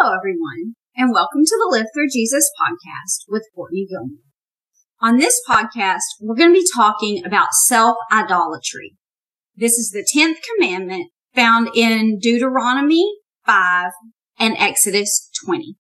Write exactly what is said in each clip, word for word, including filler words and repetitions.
Hello, everyone, and welcome to the Live Through Jesus podcast with Courtney Gilmore. On this podcast, we're going to be talking about self-idolatry. This is the tenth commandment found in Deuteronomy five and Exodus twenty.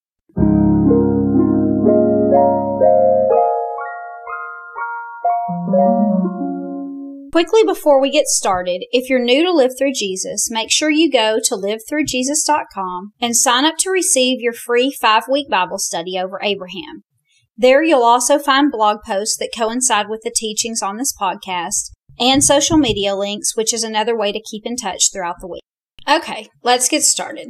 Quickly before we get started, if you're new to Live Through Jesus, make sure you go to live through jesus dot com and sign up to receive your free five-week Bible study over Abraham. There you'll also find blog posts that coincide with the teachings on this podcast and social media links, which is another way to keep in touch throughout the week. Okay, let's get started.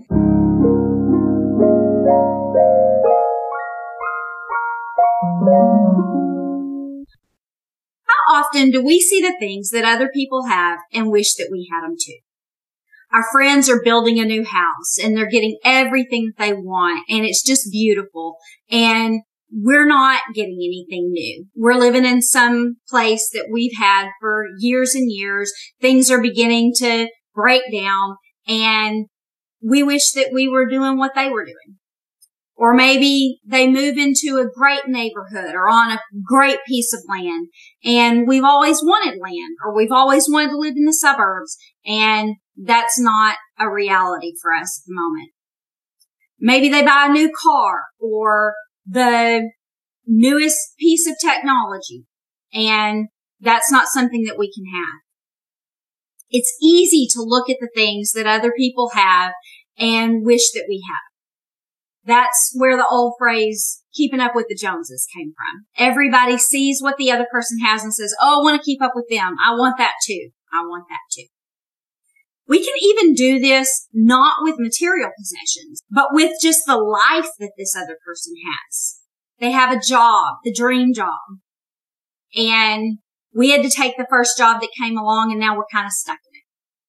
How often do we see the things that other people have and wish that we had them too? Our friends are building a new house and they're getting everything that they want and it's just beautiful, and we're not getting anything new. We're living in some place that we've had for years and years. Things are beginning to break down and we wish that we were doing what they were doing. Or maybe they move into a great neighborhood or on a great piece of land, and we've always wanted land, or we've always wanted to live in the suburbs, and that's not a reality for us at the moment. Maybe they buy a new car or the newest piece of technology, and that's not something that we can have. It's easy to look at the things that other people have and wish that we have. That's where the old phrase, keeping up with the Joneses, came from. Everybody sees what the other person has and says, oh, I want to keep up with them. I want that too. I want that too. We can even do this not with material possessions, but with just the life that this other person has. They have a job, the dream job. And we had to take the first job that came along and now we're kind of stuck in it.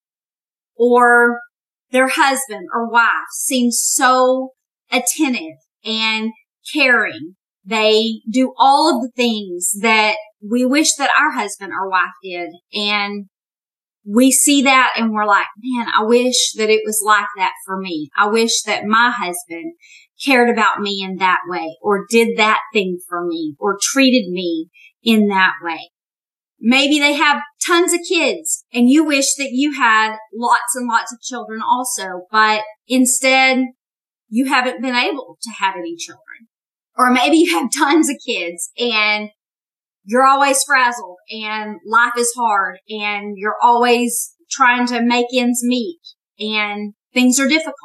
Or their husband or wife seems so attentive and caring. They do all of the things that we wish that our husband or wife did. And we see that and we're like, man, I wish that it was like that for me. I wish that my husband cared about me in that way, or did that thing for me, or treated me in that way. Maybe they have tons of kids and you wish that you had lots and lots of children also, but instead you haven't been able to have any children. Or maybe you have tons of kids and you're always frazzled and life is hard and you're always trying to make ends meet and things are difficult.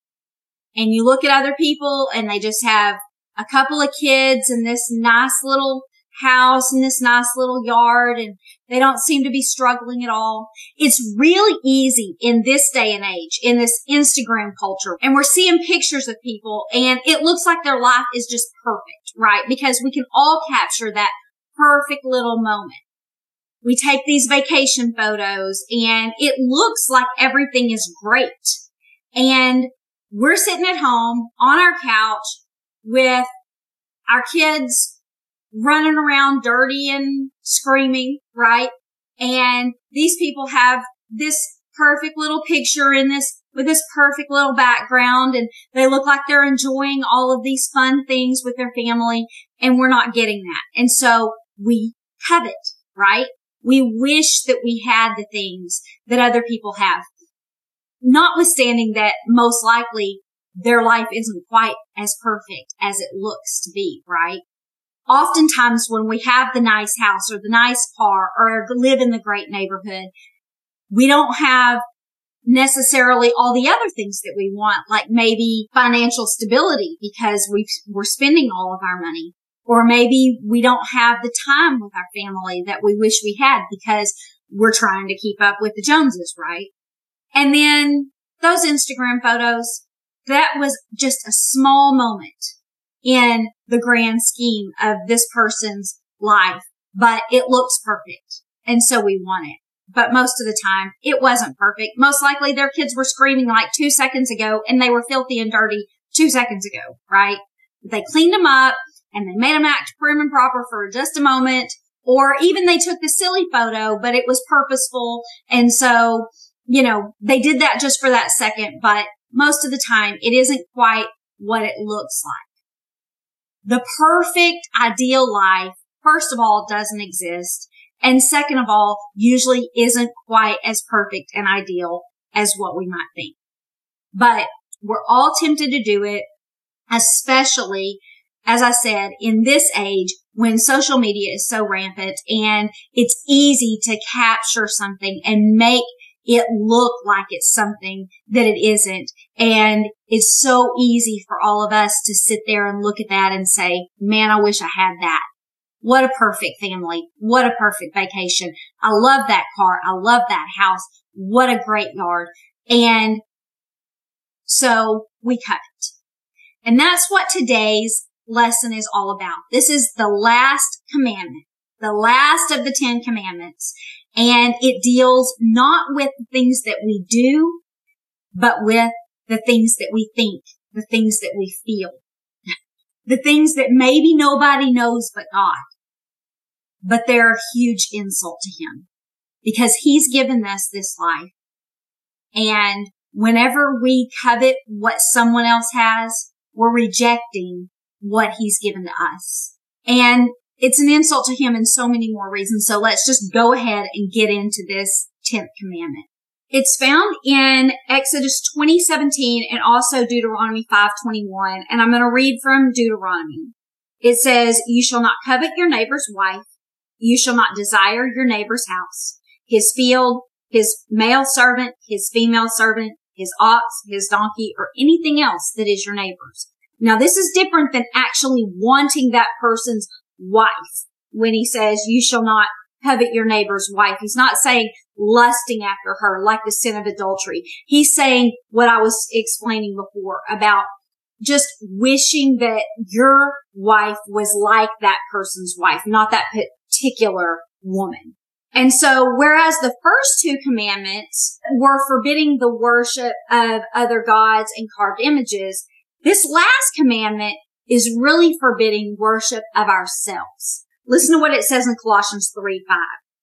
And you look at other people and they just have a couple of kids and this nice little house and this nice little yard, and they don't seem to be struggling at all. It's really easy in this day and age, in this Instagram culture, and we're seeing pictures of people and it looks like their life is just perfect, right? Because we can all capture that perfect little moment. We take these vacation photos and it looks like everything is great. And we're sitting at home on our couch with our kids running around dirty and screaming, right? And these people have this perfect little picture in this, with this perfect little background, and they look like they're enjoying all of these fun things with their family, and we're not getting that. And so we covet, right? We wish that we had the things that other people have, notwithstanding that most likely their life isn't quite as perfect as it looks to be, right? Oftentimes when we have the nice house or the nice car or live in the great neighborhood, we don't have necessarily all the other things that we want, like maybe financial stability because we've, we're spending all of our money. Or maybe we don't have the time with our family that we wish we had because we're trying to keep up with the Joneses, right? And then those Instagram photos, that was just a small moment in the grand scheme of this person's life, but it looks perfect. And so we want it. But most of the time it wasn't perfect. Most likely their kids were screaming like two seconds ago and they were filthy and dirty two seconds ago, right? They cleaned them up and they made them act prim and proper for just a moment. Or even they took the silly photo, but it was purposeful. And so, you know, they did that just for that second, but most of the time it isn't quite what it looks like. The perfect ideal life, first of all, doesn't exist. And second of all, usually isn't quite as perfect and ideal as what we might think. But we're all tempted to do it, especially, as I said, in this age when social media is so rampant and it's easy to capture something and make it look like it's something that it isn't. And it's so easy for all of us to sit there and look at that and say, man, I wish I had that. What a perfect family. What a perfect vacation. I love that car. I love that house. What a great yard. And so we cut it. And that's what today's lesson is all about. This is the last commandment, the last of the Ten Commandments. And it deals not with the things that we do, but with the things that we think, the things that we feel, the things that maybe nobody knows but God. But they're a huge insult to Him because He's given us this life. And whenever we covet what someone else has, we're rejecting what He's given to us. And it's an insult to Him in so many more reasons. So let's just go ahead and get into this tenth commandment. It's found in Exodus twenty seventeen and also Deuteronomy five twenty-one. And I'm going to read from Deuteronomy. It says, you shall not covet your neighbor's wife. You shall not desire your neighbor's house, his field, his male servant, his female servant, his ox, his donkey, or anything else that is your neighbor's. Now, this is different than actually wanting that person's wife. When he says, you shall not covet your neighbor's wife, he's not saying lusting after her like the sin of adultery. He's saying what I was explaining before about just wishing that your wife was like that person's wife, not that particular woman. And so, whereas the first two commandments were forbidding the worship of other gods and carved images, this last commandment is really forbidding worship of ourselves. Listen to what it says in Colossians three five.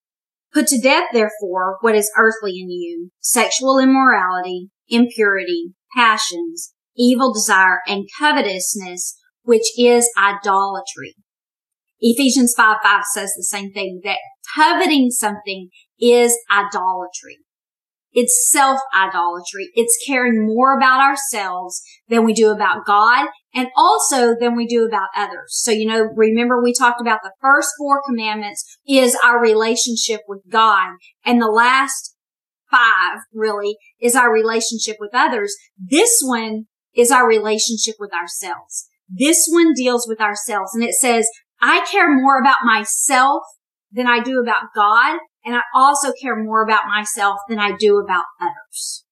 Put to death, therefore, what is earthly in you, sexual immorality, impurity, passions, evil desire, and covetousness, which is idolatry. Ephesians five five says the same thing, that coveting something is idolatry. It's self-idolatry. It's caring more about ourselves than we do about God and also than we do about others. So, you know, remember we talked about the first four commandments is our relationship with God, and the last five really is our relationship with others. This one is our relationship with ourselves. This one deals with ourselves, and it says, I care more about myself than I do about God, and I also care more about myself than I do about others.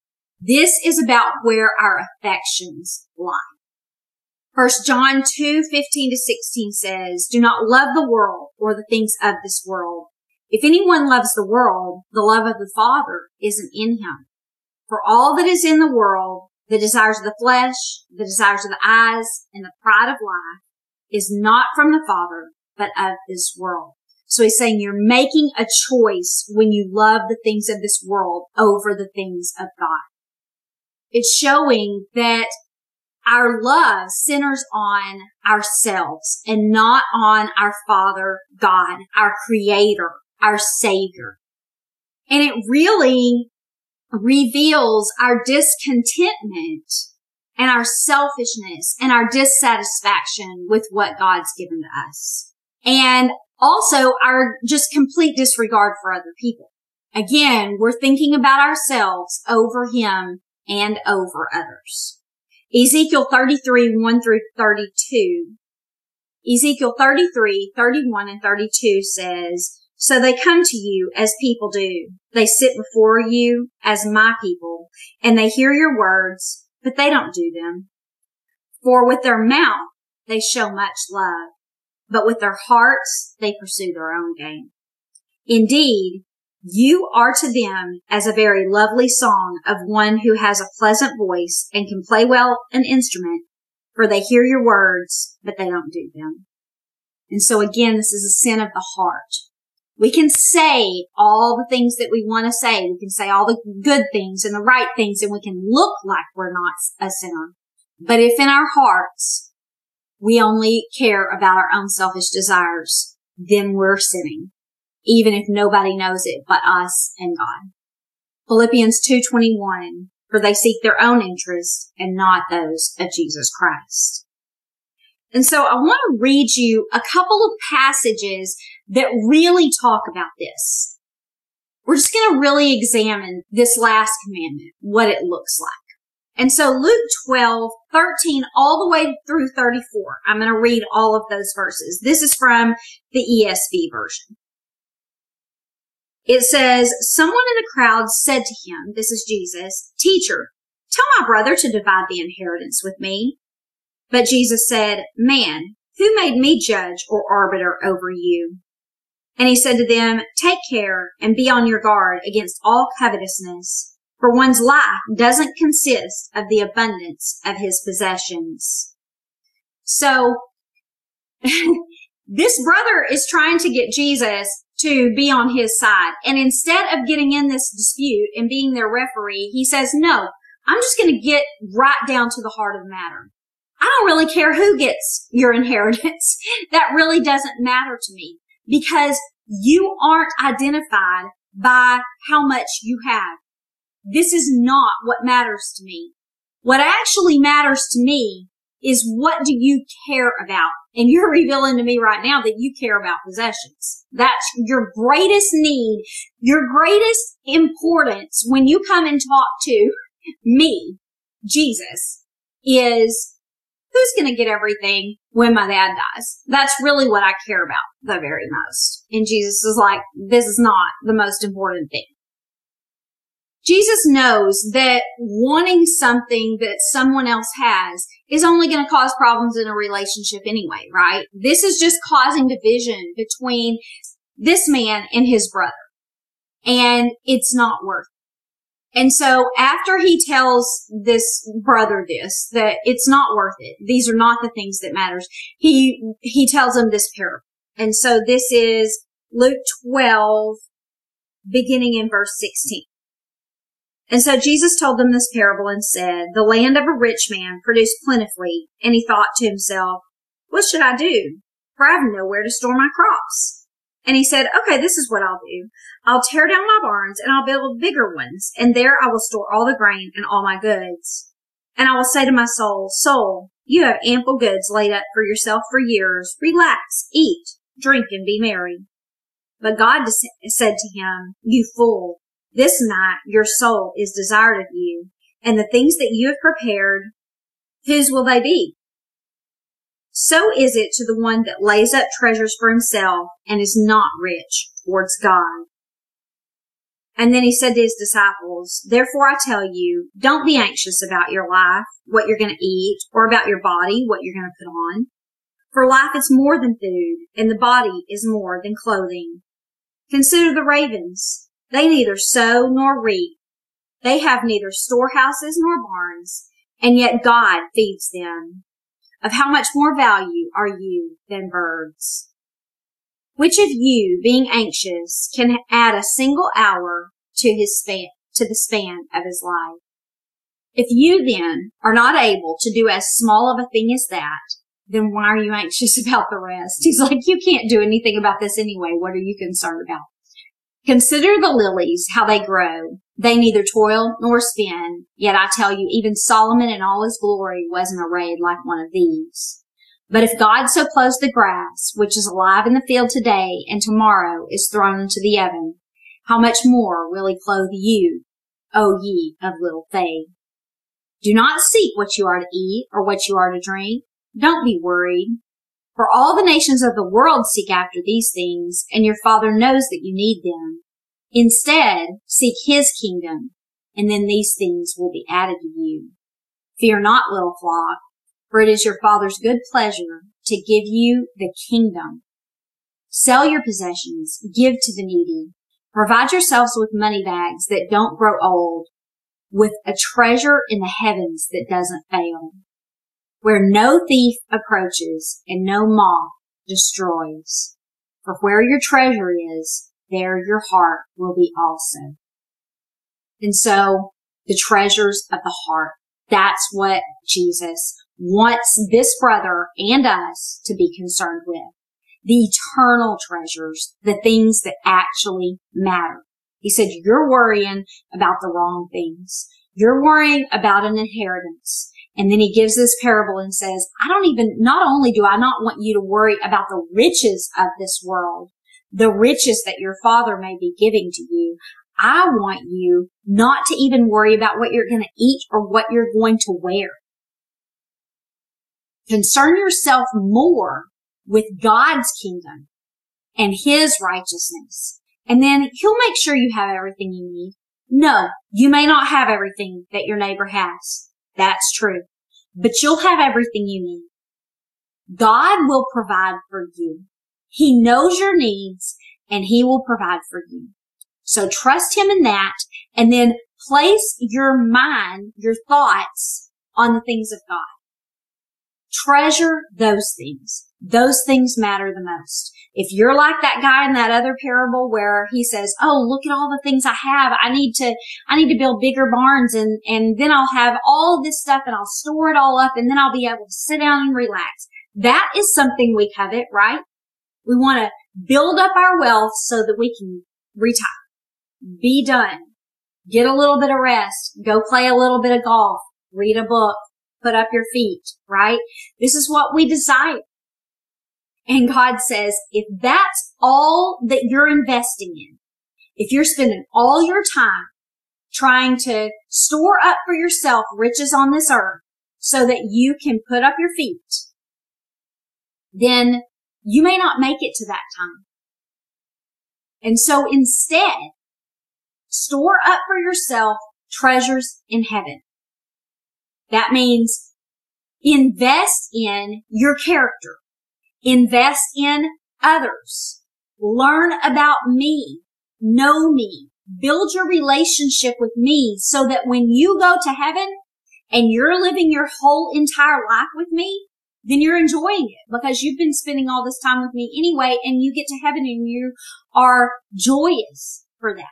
This is about where our affections lie. First John two fifteen to sixteen says, do not love the world or the things of this world. If anyone loves the world, the love of the Father isn't in him. For all that is in the world, the desires of the flesh, the desires of the eyes, and the pride of life, is not from the Father, but of this world. So he's saying you're making a choice when you love the things of this world over the things of God. It's showing that our love centers on ourselves and not on our Father, God, our Creator, our Savior. And it really reveals our discontentment and our selfishness and our dissatisfaction with what God's given to us. And also our just complete disregard for other people. Again, we're thinking about ourselves over Him and over others. Ezekiel thirty-three, one through thirty-two. Ezekiel thirty-three, thirty-one and thirty-two says, so they come to you as people do. They sit before you as my people, and they hear your words, but they don't do them. For with their mouth they show much love, but with their hearts they pursue their own gain. Indeed, you are to them as a very lovely song of one who has a pleasant voice and can play well an instrument, for they hear your words, but they don't do them. And so again, this is a sin of the heart. We can say all the things that we want to say. We can say all the good things and the right things, and we can look like we're not a sinner. But if in our hearts we only care about our own selfish desires, then we're sinning, even if nobody knows it but us and God. Philippians two twenty-one, for they seek their own interests and not those of Jesus Christ. And so I want to read you a couple of passages that really talk about this. We're just going to really examine this last commandment, what it looks like. And so Luke twelve, thirteen, all the way through thirty-four. I'm going to read all of those verses. This is from the E S V version. It says, someone in the crowd said to him, this is Jesus, Teacher, tell my brother to divide the inheritance with me. But Jesus said, Man, who made me judge or arbiter over you? And he said to them, Take care and be on your guard against all covetousness, for one's life doesn't consist of the abundance of his possessions. So, this brother is trying to get Jesus to be on his side. And instead of getting in this dispute and being their referee, he says, no, I'm just going to get right down to the heart of the matter. I don't really care who gets your inheritance. That really doesn't matter to me because you aren't identified by how much you have. This is not what matters to me. What actually matters to me is what do you care about? And you're revealing to me right now that you care about possessions. That's your greatest need, your greatest importance when you come and talk to me, Jesus, is who's going to get everything when my dad dies? That's really what I care about the very most. And Jesus is like, this is not the most important thing. Jesus knows that wanting something that someone else has is only going to cause problems in a relationship anyway, right? This is just causing division between this man and his brother. And it's not worth it. And so after he tells this brother this, that it's not worth it, these are not the things that matters, he, he tells him this parable. And so this is Luke twelve, beginning in verse sixteen. And so Jesus told them this parable and said, the land of a rich man produced plentifully, and he thought to himself, what should I do? For I have nowhere to store my crops. And he said, okay, this is what I'll do. I'll tear down my barns and I'll build bigger ones, and there I will store all the grain and all my goods. And I will say to my soul, soul, you have ample goods laid up for yourself for years. Relax, eat, drink, and be merry. But God said to him, you fool, this night your soul is desired of you, and the things that you have prepared, whose will they be? So is it to the one that lays up treasures for himself and is not rich towards God. And then he said to his disciples, therefore I tell you, don't be anxious about your life, what you're going to eat, or about your body, what you're going to put on. For life is more than food, and the body is more than clothing. Consider the ravens. They neither sow nor reap. They have neither storehouses nor barns, and yet God feeds them. Of how much more value are you than birds? Which of you, being anxious, can add a single hour to his span, to the span of his life? If you then are not able to do as small of a thing as that, then why are you anxious about the rest? He's like, you can't do anything about this anyway. What are you concerned about? Consider the lilies, how they grow. They neither toil nor spin. Yet I tell you, even Solomon in all his glory wasn't arrayed like one of these. But if God so clothes the grass, which is alive in the field today and tomorrow is thrown into the oven, how much more will he clothe you, O ye of little faith? Do not seek what you are to eat or what you are to drink. Don't be worried. For all the nations of the world seek after these things, and your Father knows that you need them. Instead, seek his kingdom, and then these things will be added to you. Fear not, little flock, for it is your Father's good pleasure to give you the kingdom. Sell your possessions, give to the needy. Provide yourselves with money bags that don't grow old, with a treasure in the heavens that doesn't fail, where no thief approaches and no moth destroys. For where your treasure is, there your heart will be also. And so, the treasures of the heart. That's what Jesus wants this brother and us to be concerned with. The eternal treasures, the things that actually matter. He said, you're worrying about the wrong things. You're worrying about an inheritance. And then he gives this parable and says, I don't even, not only do I not want you to worry about the riches of this world, the riches that your father may be giving to you, I want you not to even worry about what you're going to eat or what you're going to wear. Concern yourself more with God's kingdom and his righteousness. And then he'll make sure you have everything you need. No, you may not have everything that your neighbor has. That's true. But you'll have everything you need. God will provide for you. He knows your needs and he will provide for you. So trust him in that, and then place your mind, your thoughts on the things of God. Treasure those things. Those things matter the most. If you're like that guy in that other parable where he says, oh, look at all the things I have. I need to, I need to build bigger barns and, and then I'll have all this stuff and I'll store it all up and then I'll be able to sit down and relax. That is something we covet, right? We want to build up our wealth so that we can retire, be done, get a little bit of rest, go play a little bit of golf, read a book, put up your feet, right? This is what we desire. And God says, if that's all that you're investing in, if you're spending all your time trying to store up for yourself riches on this earth so that you can put up your feet, then you may not make it to that time. And so instead, store up for yourself treasures in heaven. That means invest in your character. Invest in others. Learn about me. Know me. Build your relationship with me so that when you go to heaven and you're living your whole entire life with me, then you're enjoying it because you've been spending all this time with me anyway, and you get to heaven and you are joyous for that.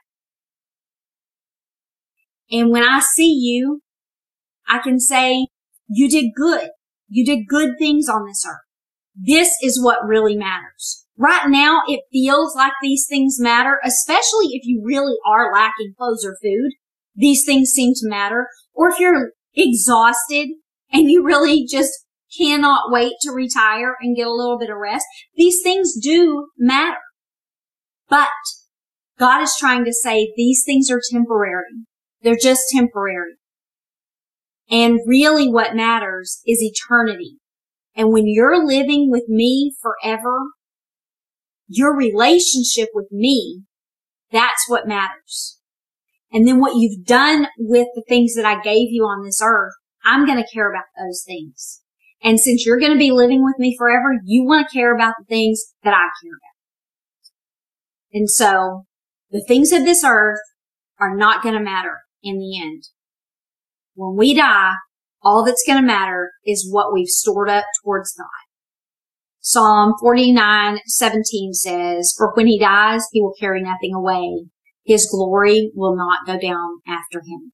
And when I see you, I can say, you did good. You did good things on this earth. This is what really matters. Right now, it feels like these things matter, especially if you really are lacking clothes or food. These things seem to matter. Or if you're exhausted and you really just cannot wait to retire and get a little bit of rest. These things do matter. But God is trying to say these things are temporary. They're just temporary. And really what matters is eternity. And when you're living with me forever, your relationship with me, that's what matters. And then what you've done with the things that I gave you on this earth, I'm going to care about those things. And since you're going to be living with me forever, you want to care about the things that I care about. And so the things of this earth are not going to matter in the end. When we die, all that's going to matter is what we've stored up towards God. Psalm forty-nine seventeen says, for when he dies, he will carry nothing away. His glory will not go down after him.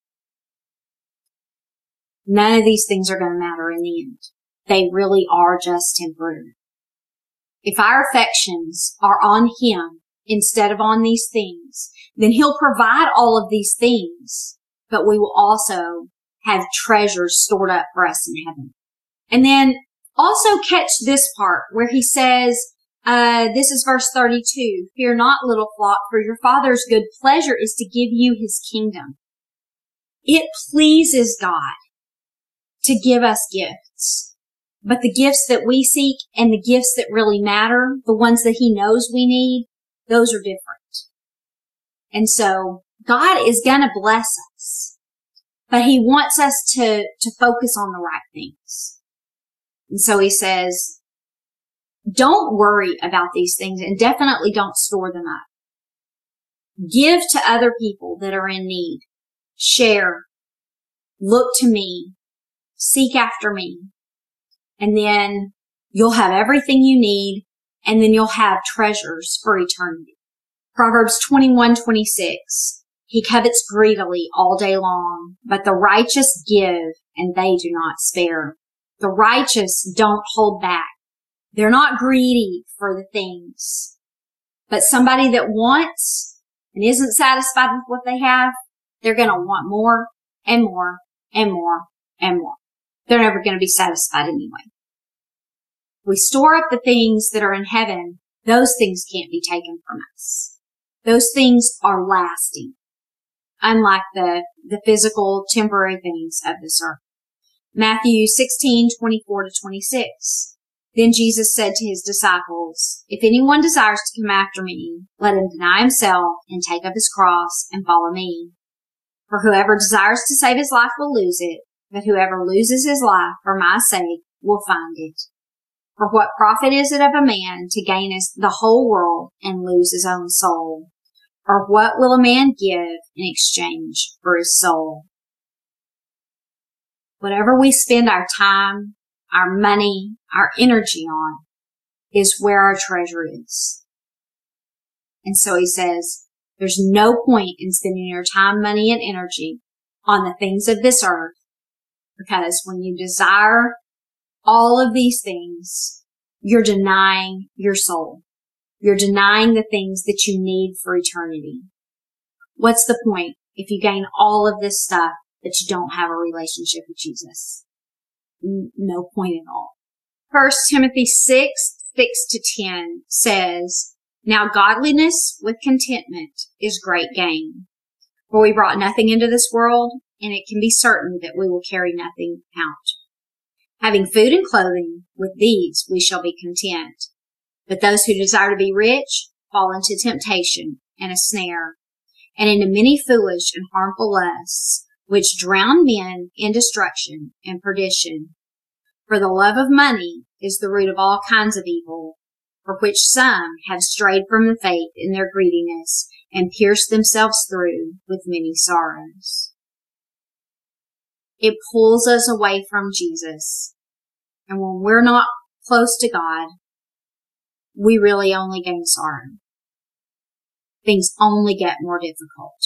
None of these things are going to matter in the end. They really are just temporary. If our affections are on him instead of on these things, then he'll provide all of these things, but we will also have treasures stored up for us in heaven. And then also catch this part where he says, uh, this is verse thirty-two, fear not, little flock, for your Father's good pleasure is to give you his kingdom. It pleases God to give us gifts. But the gifts that we seek and the gifts that really matter, the ones that he knows we need, those are different. And so God is going to bless us, but he wants us to, to focus on the right things. And so he says, don't worry about these things and definitely don't store them up. Give to other people that are in need. Share. Look to me. Seek after me. And then you'll have everything you need, and then you'll have treasures for eternity. Proverbs twenty-one twenty-six. He covets greedily all day long, but the righteous give and they do not spare. The righteous don't hold back. They're not greedy for the things. But somebody that wants and isn't satisfied with what they have, they're going to want more and more and more and more. They're never going to be satisfied anyway. We store up the things that are in heaven. Those things can't be taken from us. Those things are lasting, unlike the, the physical, temporary things of this earth. Matthew sixteen, twenty-four to twenty-six. Then Jesus said to his disciples, if anyone desires to come after me, let him deny himself and take up his cross and follow me. For whoever desires to save his life will lose it, but whoever loses his life for my sake will find it. For what profit is it of a man to gain his, the whole world and lose his own soul? Or what will a man give in exchange for his soul? Whatever we spend our time, our money, our energy on is where our treasure is. And so he says, there's no point in spending your time, money, and energy on the things of this earth, because when you desire all of these things, you're denying your soul. You're denying the things that you need for eternity. What's the point if you gain all of this stuff but you don't have a relationship with Jesus? No point at all. First Timothy six, six to ten says, now godliness with contentment is great gain. For we brought nothing into this world, and it can be certain that we will carry nothing out. Having food and clothing, with these we shall be content. But those who desire to be rich fall into temptation and a snare, and into many foolish and harmful lusts, which drown men in destruction and perdition. For the love of money is the root of all kinds of evil, for which some have strayed from the faith in their greediness and pierced themselves through with many sorrows. It pulls us away from Jesus. And when we're not close to God, we really only gain sorrow. Things only get more difficult.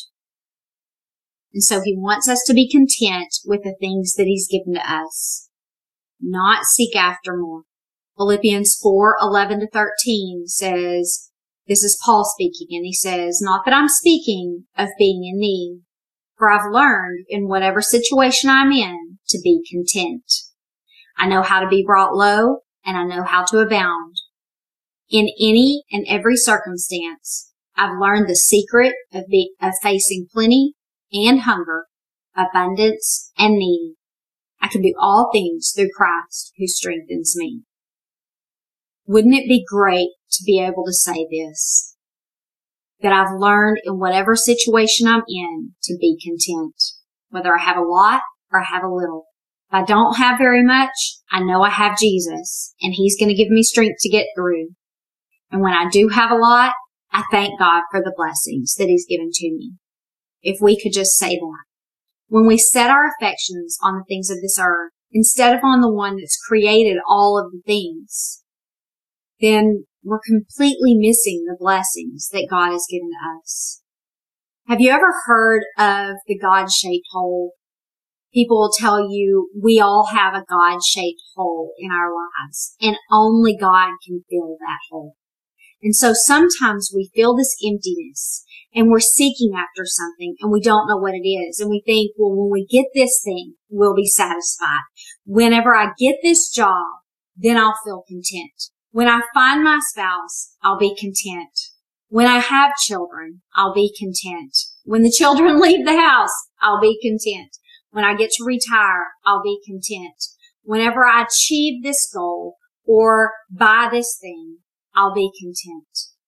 And so he wants us to be content with the things that he's given to us, not seek after more. Philippians four, eleven to thirteen says, this is Paul speaking, and he says, not that I'm speaking of being in need, for I've learned in whatever situation I'm in to be content. I know how to be brought low, and I know how to abound. In any and every circumstance, I've learned the secret of, be, of facing plenty and hunger, abundance and need. I can do all things through Christ who strengthens me. Wouldn't it be great to be able to say this? That I've learned in whatever situation I'm in to be content, whether I have a lot or I have a little. If I don't have very much, I know I have Jesus, and he's going to give me strength to get through. And when I do have a lot, I thank God for the blessings that he's given to me. If we could just say that. When we set our affections on the things of this earth, instead of on the one that's created all of the things, then we're completely missing the blessings that God has given to us. Have you ever heard of the God-shaped hole? People will tell you we all have a God-shaped hole in our lives, and only God can fill that hole. And so sometimes we feel this emptiness, and we're seeking after something, and we don't know what it is. And we think, well, when we get this thing, we'll be satisfied. Whenever I get this job, then I'll feel content. When I find my spouse, I'll be content. When I have children, I'll be content. When the children leave the house, I'll be content. When I get to retire, I'll be content. Whenever I achieve this goal or buy this thing, I'll be content.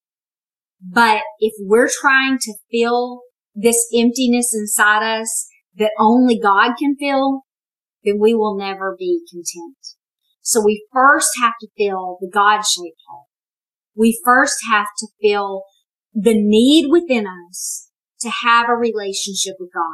But if we're trying to fill this emptiness inside us that only God can fill, then we will never be content. So we first have to fill the God-shaped hole. We first have to fill the need within us to have a relationship with God.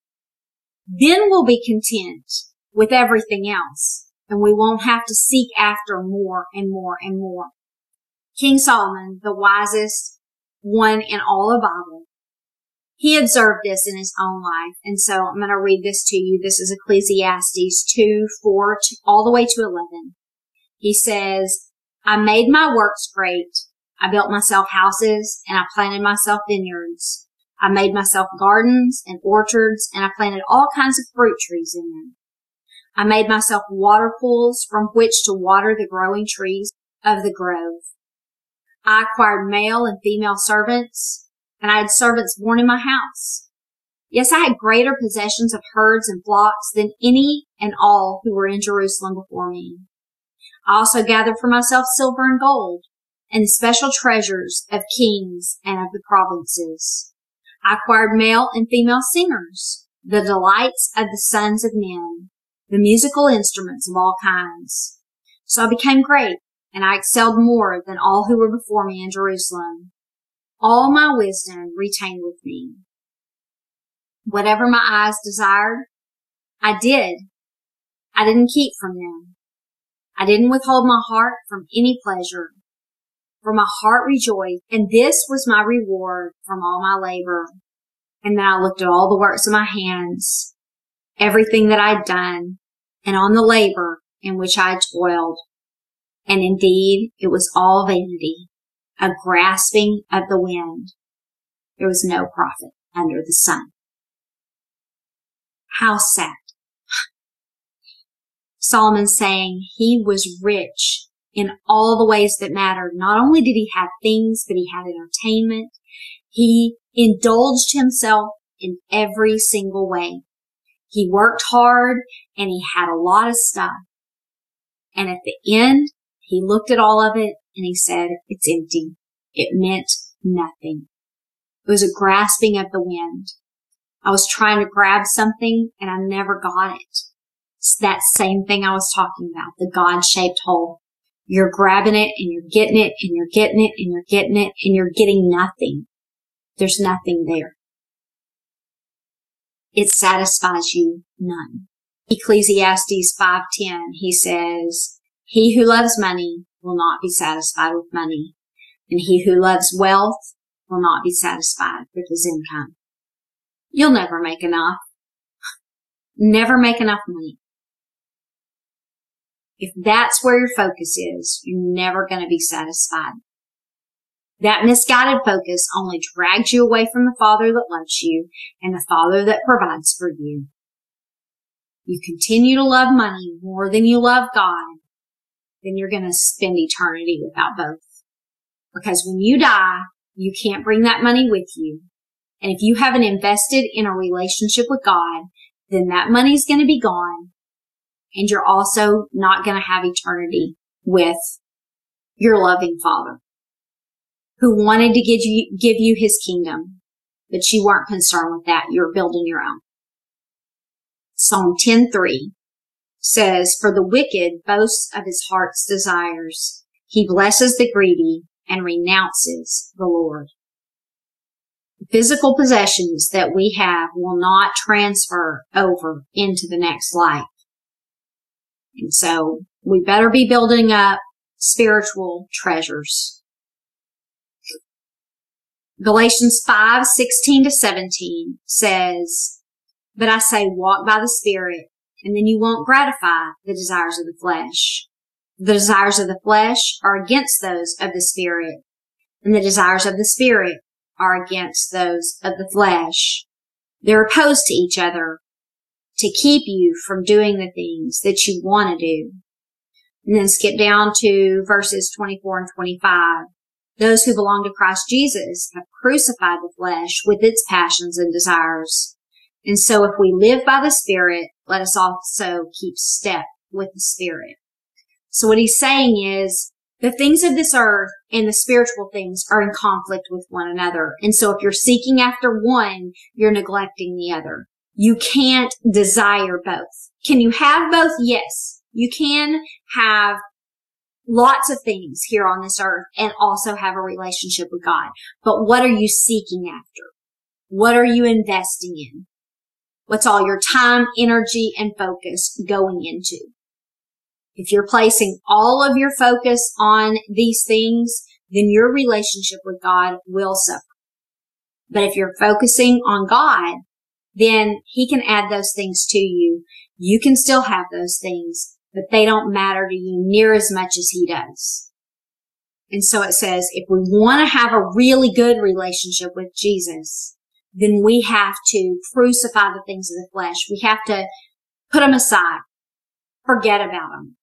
Then we'll be content with everything else, and we won't have to seek after more and more and more. King Solomon, the wisest one in all the Bible, He observed this in his own life. And so I'm going to read this to you. This is Ecclesiastes two, four, to, all the way to eleven. He says, I made my works great. I built myself houses and I planted myself vineyards. I made myself gardens and orchards and I planted all kinds of fruit trees in them. I made myself water pools from which to water the growing trees of the grove. I acquired male and female servants, and I had servants born in my house. Yes, I had greater possessions of herds and flocks than any and all who were in Jerusalem before me. I also gathered for myself silver and gold, and the special treasures of kings and of the provinces. I acquired male and female singers, the delights of the sons of men, the musical instruments of all kinds. So I became great, and I excelled more than all who were before me in Jerusalem. All my wisdom retained with me. Whatever my eyes desired, I did. I didn't keep from them. I didn't withhold my heart from any pleasure, for my heart rejoiced, and this was my reward from all my labor. And then I looked at all the works of my hands, everything that I'd done, and on the labor in which I toiled. And indeed, it was all vanity, a grasping of the wind. There was no profit under the sun. How sad. Solomon's saying he was rich in all the ways that mattered. Not only did he have things, but he had entertainment. He indulged himself in every single way. He worked hard and he had a lot of stuff. And at the end, he looked at all of it and he said, it's empty. It meant nothing. It was a grasping of the wind. I was trying to grab something and I never got it. It's that same thing I was talking about, the God-shaped hole. You're grabbing it and you're getting it and you're getting it and you're getting it and you're getting nothing. There's nothing there. It satisfies you none. Ecclesiastes five ten, he says, he who loves money will not be satisfied with money, and he who loves wealth will not be satisfied with his income. You'll never make enough. Never make enough money. If that's where your focus is, you're never going to be satisfied. That misguided focus only drags you away from the Father that loves you and the Father that provides for you. You continue to love money more than you love God, then you're going to spend eternity without both. Because when you die, you can't bring that money with you. And if you haven't invested in a relationship with God, then that money's going to be gone. And you're also not going to have eternity with your loving Father, who wanted to give you, give you his kingdom, but you weren't concerned with that. You were building your own. Psalm ten three says, for the wicked boasts of his heart's desires. He blesses the greedy and renounces the Lord. The physical possessions that we have will not transfer over into the next life. And so we better be building up spiritual treasures. Galatians five sixteen to seventeen says, but I say walk by the Spirit, and then you won't gratify the desires of the flesh. The desires of the flesh are against those of the Spirit, and the desires of the Spirit are against those of the flesh. They're opposed to each other to keep you from doing the things that you want to do. And then skip down to verses twenty-four and twenty-five. Those who belong to Christ Jesus have crucified the flesh with its passions and desires. And so if we live by the Spirit, let us also keep step with the Spirit. So what he's saying is the things of this earth and the spiritual things are in conflict with one another. And so if you're seeking after one, you're neglecting the other. You can't desire both. Can you have both? Yes. You can have lots of things here on this earth and also have a relationship with God. But what are you seeking after? What are you investing in? What's all your time, energy, and focus going into? If you're placing all of your focus on these things, then your relationship with God will suffer. But if you're focusing on God, then He can add those things to you. You can still have those things, but they don't matter to you near as much as He does. And so it says, if we want to have a really good relationship with Jesus, then we have to crucify the things of the flesh. We have to put them aside. Forget about them.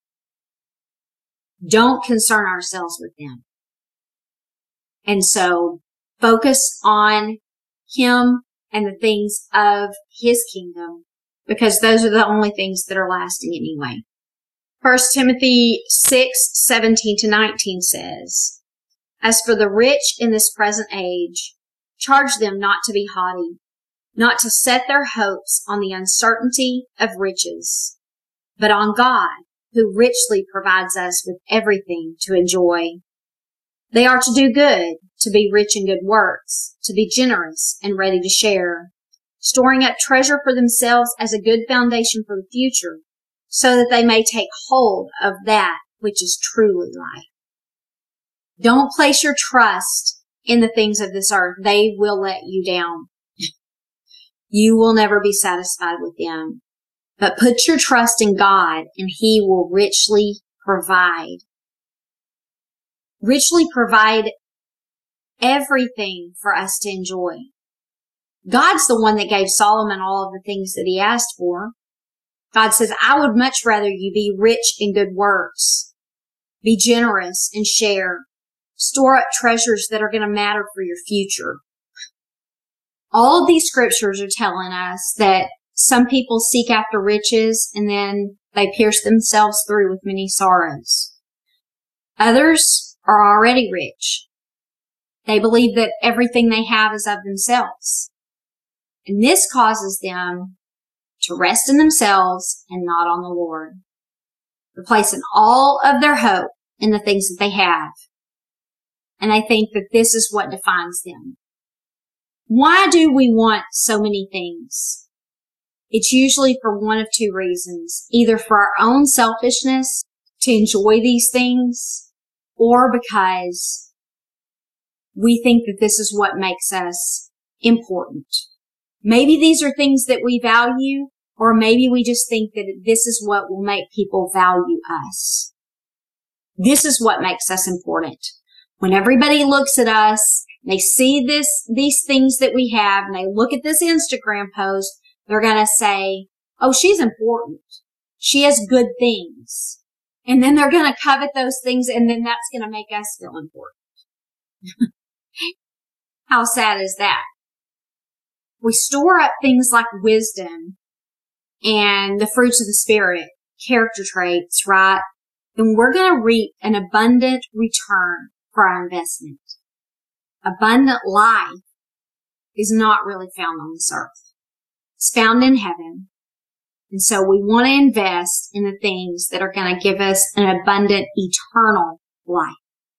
Don't concern ourselves with them. And so focus on Him and the things of His kingdom, because those are the only things that are lasting anyway. First Timothy six, seventeen to nineteen says, as for the rich in this present age, charge them not to be haughty, not to set their hopes on the uncertainty of riches, but on God, who richly provides us with everything to enjoy. They are to do good, to be rich in good works, to be generous and ready to share, storing up treasure for themselves as a good foundation for the future, so that they may take hold of that which is truly life. Don't place your trust in the things of this earth. They will let you down. You will never be satisfied with them. But put your trust in God, and He will richly provide. Richly provide everything for us to enjoy. God's the one that gave Solomon all of the things that he asked for. God says, I would much rather you be rich in good works, be generous and share, store up treasures that are going to matter for your future. All of these scriptures are telling us that some people seek after riches and then they pierce themselves through with many sorrows. Others are already rich. They believe that everything they have is of themselves. And this causes them to rest in themselves and not on the Lord. They're placing all of their hope in the things that they have. And they think that this is what defines them. Why do we want so many things? It's usually for one of two reasons. Either for our own selfishness to enjoy these things, or because we think that this is what makes us important. Maybe these are things that we value, or maybe we just think that this is what will make people value us. This is what makes us important. When everybody looks at us, they see this, these things that we have, and they look at this Instagram post, they're going to say, oh, she's important. She has good things. And then they're going to covet those things, and then that's going to make us feel important. How sad is that? We store up things like wisdom and the fruits of the Spirit, character traits, right? Then we're going to reap an abundant return for our investment. Abundant life is not really found on this earth. It's found in heaven. And so we want to invest in the things that are going to give us an abundant, eternal life.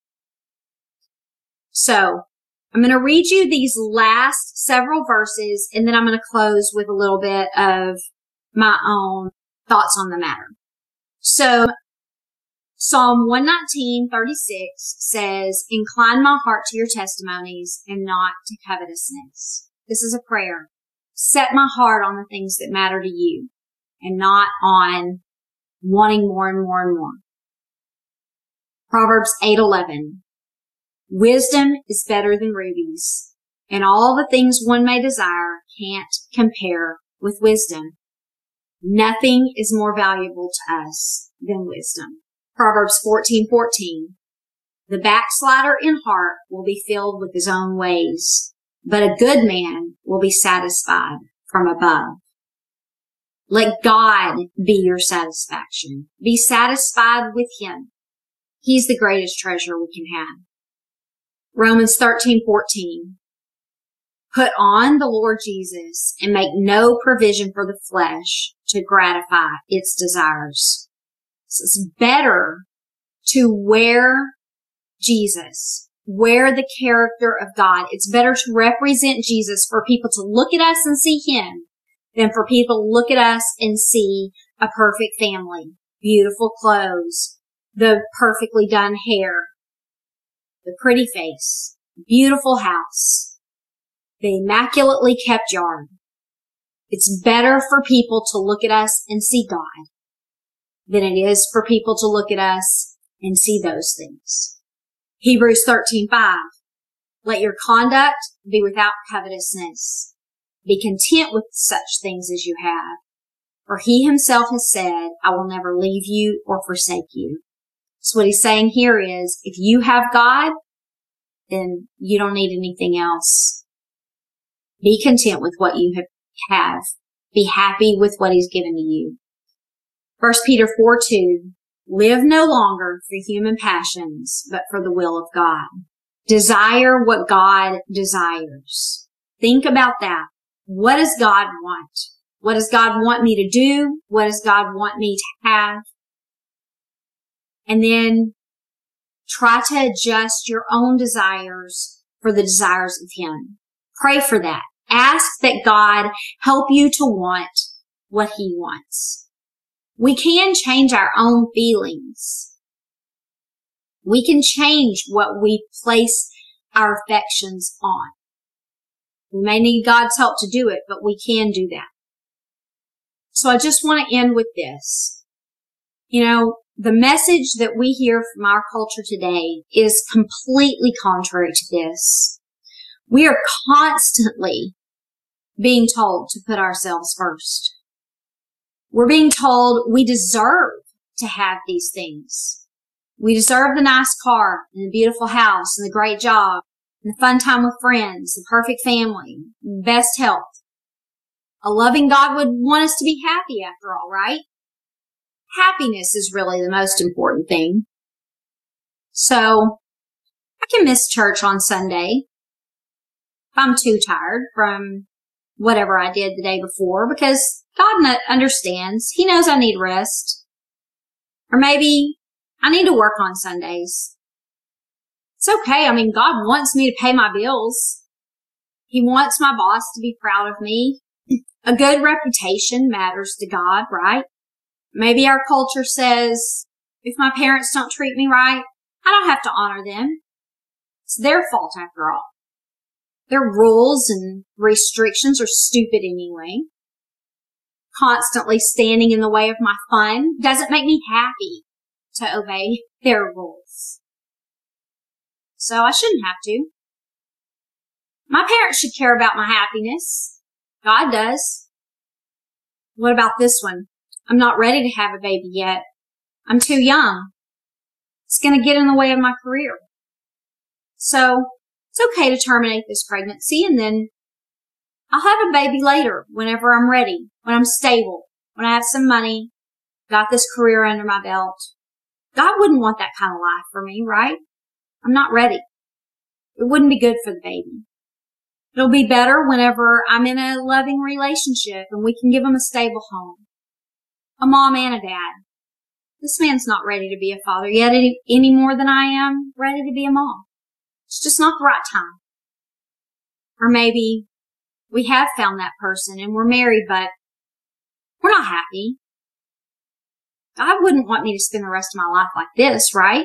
So I'm going to read you these last several verses, and then I'm going to close with a little bit of my own thoughts on the matter. So Psalm one nineteen, thirty-six says, incline my heart to your testimonies and not to covetousness. This is a prayer. Set my heart on the things that matter to you and not on wanting more and more and more. Proverbs eight eleven. Wisdom is better than rubies, and all the things one may desire can't compare with wisdom. Nothing is more valuable to us than wisdom. Proverbs fourteen fourteen. The backslider in heart will be filled with his own ways, but a good man will be satisfied from above. Let God be your satisfaction. Be satisfied with Him. He's the greatest treasure we can have. Romans thirteen fourteen. Put on the Lord Jesus and make no provision for the flesh to gratify its desires. So it's better to wear Jesus, wear the character of God. It's better to represent Jesus for people to look at us and see Him than for people to look at us and see a perfect family, beautiful clothes, the perfectly done hair, the pretty face, beautiful house. the immaculately kept yard. It's better for people to look at us and see God than it is for people to look at us and see those things. Hebrews thirteen five. Let your conduct be without covetousness. Be content with such things as you have. For he himself has said, I will never leave you or forsake you. So what he's saying here is, if you have God, then you don't need anything else. Be content with what you have. Be happy with what he's given to you. First Peter four two. Live no longer for human passions, but for the will of God. Desire what God desires. Think about that. What does God want? What does God want me to do? What does God want me to have? And then try to adjust your own desires for the desires of Him. Pray for that. Ask that God help you to want what He wants. We can change our own feelings. We can change what we place our affections on. We may need God's help to do it, but we can do that. So I just want to end with this. You know, the message that we hear from our culture today is completely contrary to this. We are constantly being told to put ourselves first. We're being told we deserve to have these things. We deserve the nice car and the beautiful house and the great job and the fun time with friends, the perfect family, and best health. A loving God would want us to be happy after all, right? Happiness is really the most important thing. So I can miss church on Sunday if I'm too tired from whatever I did the day before, because God understands. He knows I need rest. Or maybe I need to work on Sundays. It's okay. I mean, God wants me to pay my bills. He wants my boss to be proud of me. A good reputation matters to God, right? Maybe our culture says, if my parents don't treat me right, I don't have to honor them. It's their fault after all. Their rules and restrictions are stupid anyway. Constantly standing in the way of my fun doesn't make me happy to obey their rules. So I shouldn't have to. My parents should care about my happiness. God does. What about this one? I'm not ready to have a baby yet. I'm too young. It's going to get in the way of my career. So it's okay to terminate this pregnancy, and then I'll have a baby later whenever I'm ready, when I'm stable, when I have some money, got this career under my belt. God wouldn't want that kind of life for me, right? I'm not ready. It wouldn't be good for the baby. It'll be better whenever I'm in a loving relationship and we can give him a stable home, a mom and a dad. This man's not ready to be a father yet any, any more than I am ready to be a mom. It's just not the right time. Or maybe we have found that person and we're married, but we're not happy. God wouldn't want me to spend the rest of my life like this, right?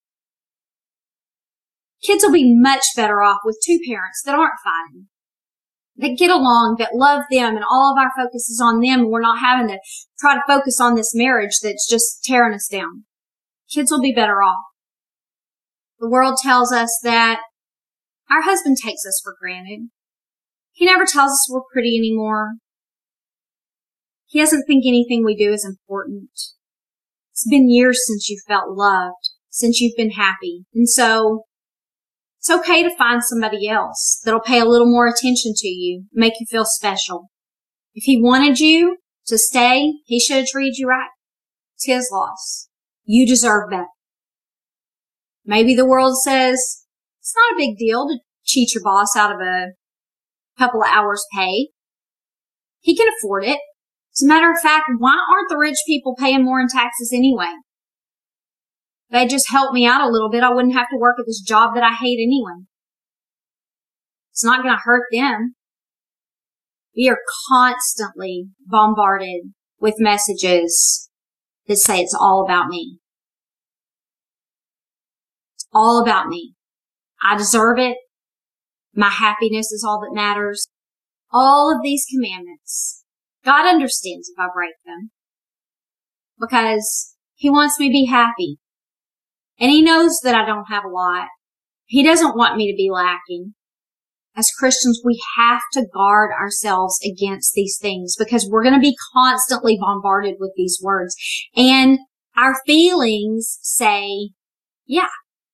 Kids will be much better off with two parents that aren't fighting, that get along, that love them, and all of our focus is on them. And we're not having to try to focus on this marriage that's just tearing us down. Kids will be better off. The world tells us that our husband takes us for granted. He never tells us we're pretty anymore. He doesn't think anything we do is important. It's been years since you felt loved, since you've been happy. And so it's okay to find somebody else that'll pay a little more attention to you, make you feel special. If he wanted you to stay, he should have treated you right. It's his loss. You deserve better. Maybe the world says it's not a big deal to cheat your boss out of a couple of hours' pay. He can afford it. As a matter of fact, why aren't the rich people paying more in taxes anyway? If they'd just help me out a little bit, I wouldn't have to work at this job that I hate anyway. It's not going to hurt them. We are constantly bombarded with messages that say it's all about me. It's all about me. I deserve it. My happiness is all that matters. All of these commandments, God understands if I break them because He wants me to be happy. And He knows that I don't have a lot. He doesn't want me to be lacking. As Christians, we have to guard ourselves against these things because we're going to be constantly bombarded with these words. And our feelings say, yeah,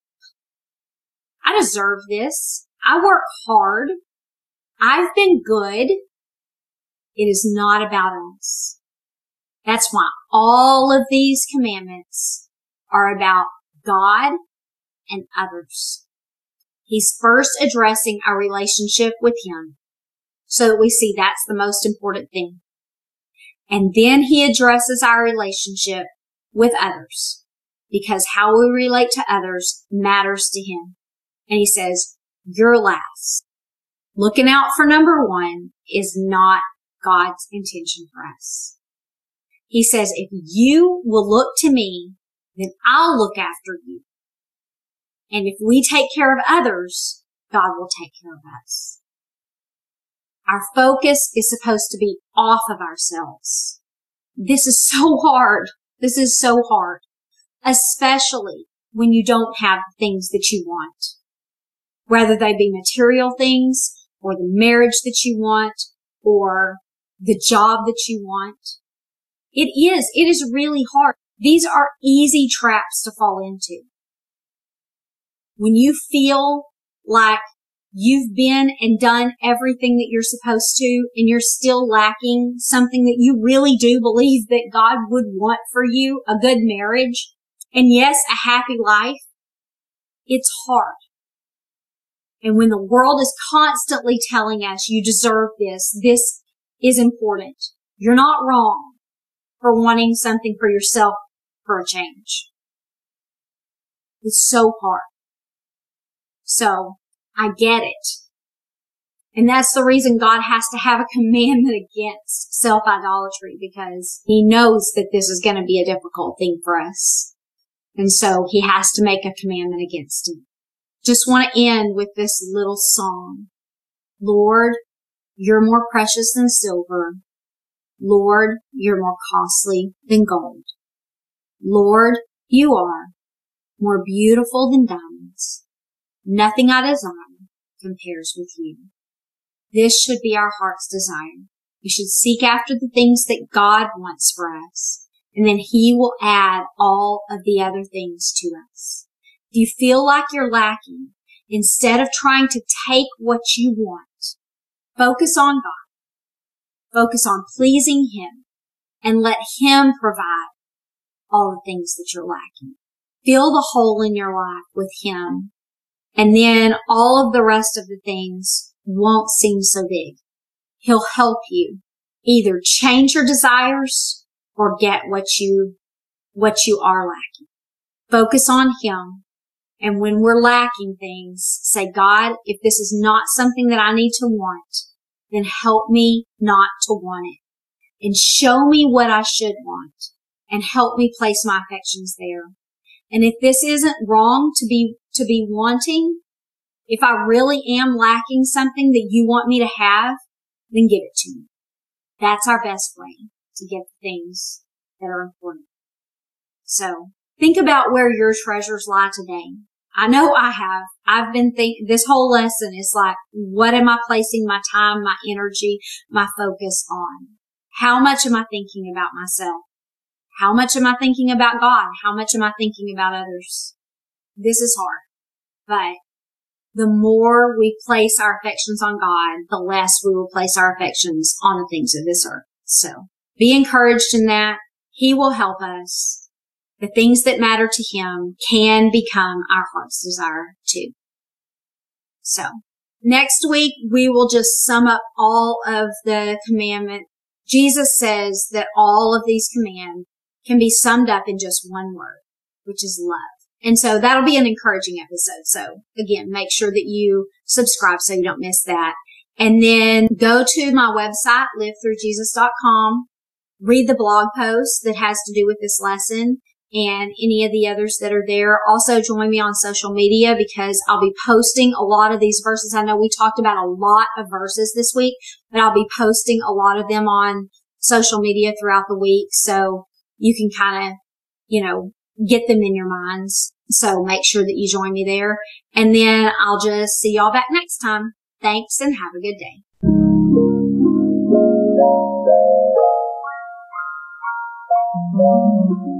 I deserve this. I work hard. I've been good. It is not about us. That's why all of these commandments are about God and others. He's first addressing our relationship with Him so that we see that's the most important thing. And then He addresses our relationship with others because how we relate to others matters to Him. And He says, you're last. Looking out for number one is not God's intention for us. He says, if you will look to me, then I'll look after you. And if we take care of others, God will take care of us. Our focus is supposed to be off of ourselves. This is so hard. This is so hard, especially when you don't have the things that you want, whether they be material things or the marriage that you want or the job that you want. It is. It is really hard. These are easy traps to fall into. When you feel like you've been and done everything that you're supposed to and you're still lacking something that you really do believe that God would want for you, a good marriage, and yes, a happy life, it's hard. And when the world is constantly telling us you deserve this, this is important. You're not wrong for wanting something for yourself for a change. It's so hard. So, I get it. And that's the reason God has to have a commandment against self-idolatry because He knows that this is going to be a difficult thing for us. And so He has to make a commandment against it. Just want to end with this little song. Lord, you're more precious than silver. Lord, you're more costly than gold. Lord, you are more beautiful than diamonds. Nothing I desire compares with you. This should be our heart's desire. We should seek after the things that God wants for us, and then He will add all of the other things to us. If you feel like you're lacking, instead of trying to take what you want, focus on God. Focus on pleasing Him and let Him provide all the things that you're lacking. Fill the hole in your life with Him. And then all of the rest of the things won't seem so big. He'll help you either change your desires or get what you, what you are lacking. Focus on Him. And when we're lacking things, say, God, if this is not something that I need to want, then help me not to want it. And show me what I should want. And help me place my affections there. And if this isn't wrong to be, to be wanting, if I really am lacking something that you want me to have, then give it to me. That's our best way to get the things that are important. So think about where your treasures lie today. I know I have. I've been thinking, this whole lesson is like, what am I placing my time, my energy, my focus on? How much am I thinking about myself? How much am I thinking about God? How much am I thinking about others? This is hard, but the more we place our affections on God, the less we will place our affections on the things of this earth. So be encouraged in that. He will help us. The things that matter to Him can become our heart's desire too. So next week, we will just sum up all of the commandments. Jesus says that all of these commands can be summed up in just one word, which is love. And so that'll be an encouraging episode. So again, make sure that you subscribe so you don't miss that. And then go to my website, live through jesus dot com, read the blog post that has to do with this lesson, and any of the others that are there. Also join me on social media because I'll be posting a lot of these verses. I know we talked about a lot of verses this week, but I'll be posting a lot of them on social media throughout the week. So you can kind of, you know, get them in your minds. So make sure that you join me there. And then I'll just see y'all back next time. Thanks and have a good day. Thank you.